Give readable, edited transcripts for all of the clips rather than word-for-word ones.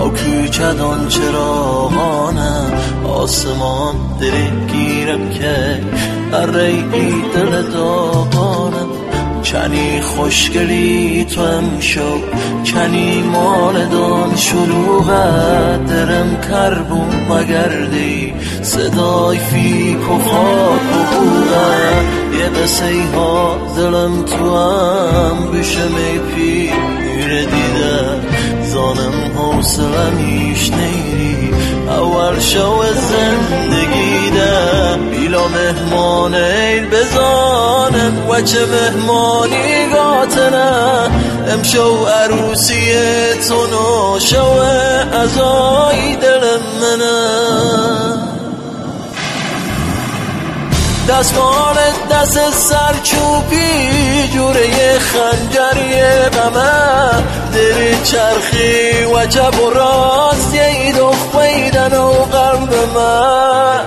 نوکوچدان چراغانم آسمان دری گیرم که اره ای دل داغانم چنی خوشگلی تو امشو چنی مالدان شلوغت درم کربون مگردی صدای فیک و خاک و بوغت یه قصه ها دلم تو هم بشمه پیر دیده زانم حوصلمیش نیری اول شو زندگی ده بیلا مهمان ایل بزانم و چه مهمانی گاتنه امشو عروسی تونو شو ازای دل منه دستمالت دست سرچوبی جوره خنجری غمه دری چرخی و چپ و راست یه دخ بیدن و قلب من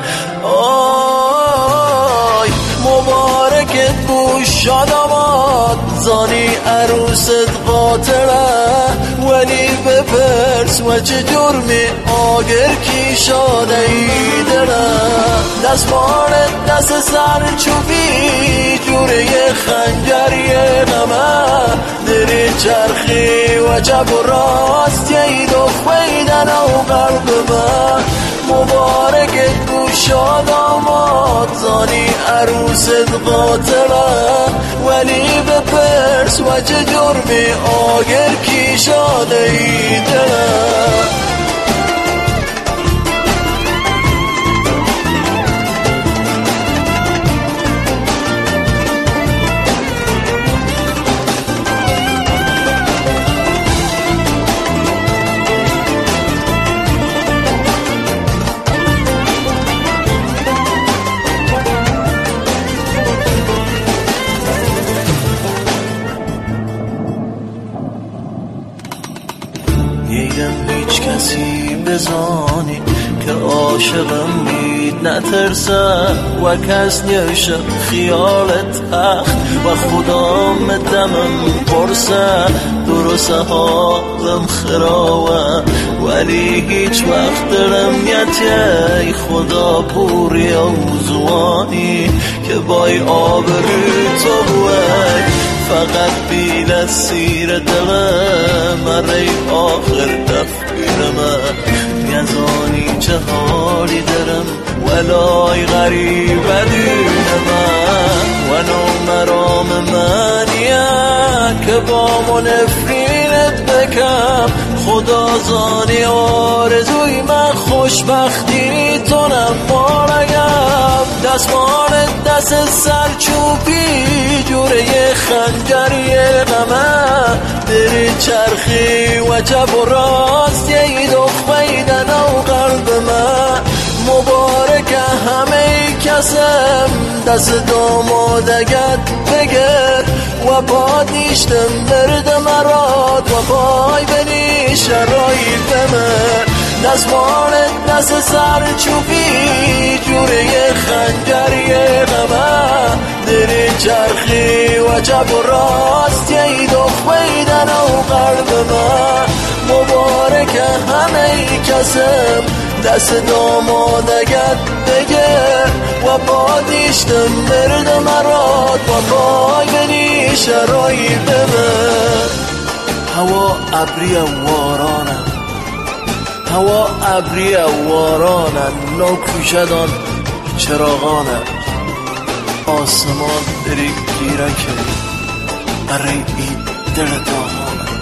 آی مبارکت بوش شادامات زانی عروست قاتله ولی بپرس و چه جرمی آگر کی شاده ای دله دستمالت دست سرچوبی جوره خنجری غمه دری چرخی و چپ و راست یه دخ بیدن و قلب من مبارکت گوشا داماد زانی عروست قاتله ولی بپرس و چه جرمی آگر کی شاده ای دله نیدم هیچ کسی بزانی که عاشقم بید نترسه و کس نیشه خیالت اخ و خدام دمم پرسه درسته حالم خراوه ولی هیچ وقت دلم نیتی خدا پوری و زوانی که بای آبروی تو بوی فقط بیل سیر دلم اره آخر تفکیرم نیزانی چه حالی درم ولای غریب دونم و نو مرام منیه که با منفرینت بکم خدا زانی آرزوی من خوشبختی تونم مارگم دستمالت دست سرچوبی جوره خنجری غمه دری چرخی و چپ و راست یه دخ بیدن و قلب من مبارک همه کسم دست دامادگت بگر و پا دیشتم برد مراد و پای بنی شرایط من دستمالت دست سرچوبی جوره خنجری غمه دری چرخی و چپ و راست یه دخ بیدن و قلب من مبارک همه کسم دست دامادگت بگر و پا دیشتم برد مراد و پای بنی شرایط من هوا ابری وارانم هوا ابری وارانم نوکوشدان چراغانم آسمان دری گیرکه اره ای دل داغانم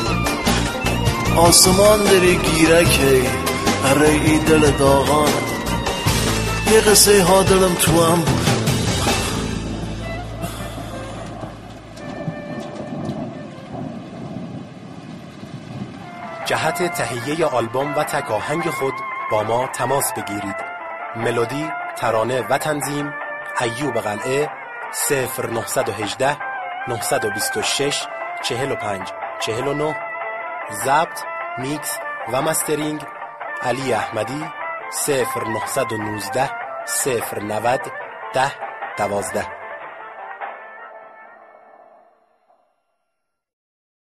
آسمان دری گیرکه اره ای دل داغانم یه قصه ها دلم تو هم جهت تهیه آلبوم و تک آهنگ خود با ما تماس بگیرید. ملودی، ترانه و تنظیم ایوب قلعه 0918 926 45 49 ضبط، میکس و مسترینگ علی احمدی 0919 090 10 12